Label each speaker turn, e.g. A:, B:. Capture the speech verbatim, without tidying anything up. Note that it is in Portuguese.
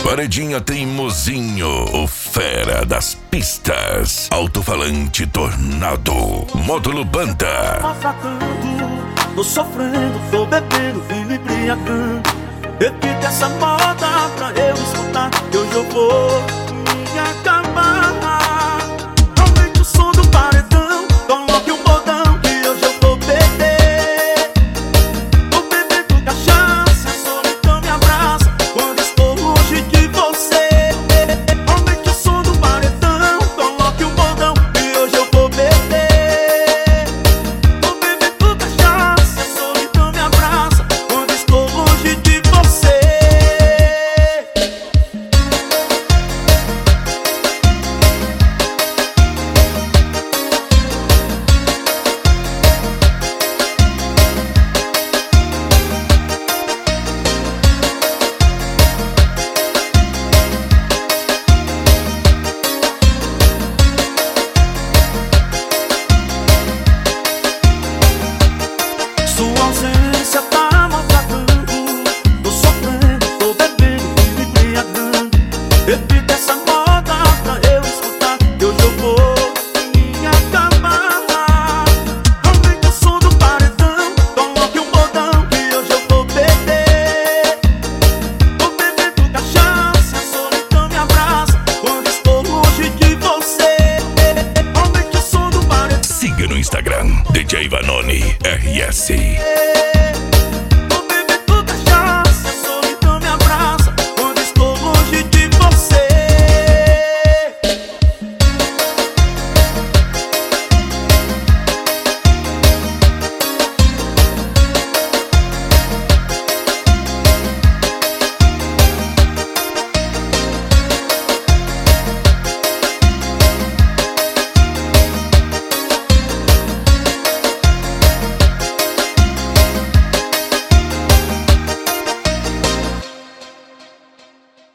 A: Paredinha Teimosinho, o fera das pistas. Alto-falante Tornado, módulo banda.
B: Maltratando, tô sofrendo, tô bebendo, vivo embriagando. Repita essa moda pra eu escutar, que hoje eu vou me acabar. Aumente o som do paredão, coloque o bordão, que hoje eu vou beber. Tô bebendo cachaça, a solidão me abraça quando estou longe de você. Aumente o som do paredão, coloque o bordão, que hoje eu vou beber. Tô bebendo cachaça, a solidão me abraça quando estou longe de você. Sua ausência tá maltratando, tô sofrendo, tô bebendo, vivo embriagando. Repita essa moda pra eu escutar, que hoje eu vou me acabar. Aumente o som do paredão, coloque um bordão, que hoje eu vou beber. Tô bebendo cachaça, a solidão me abraça quando estou longe de você. Aumente o som do paredão.
A: Siga no Instagram, D J Vanoni R S.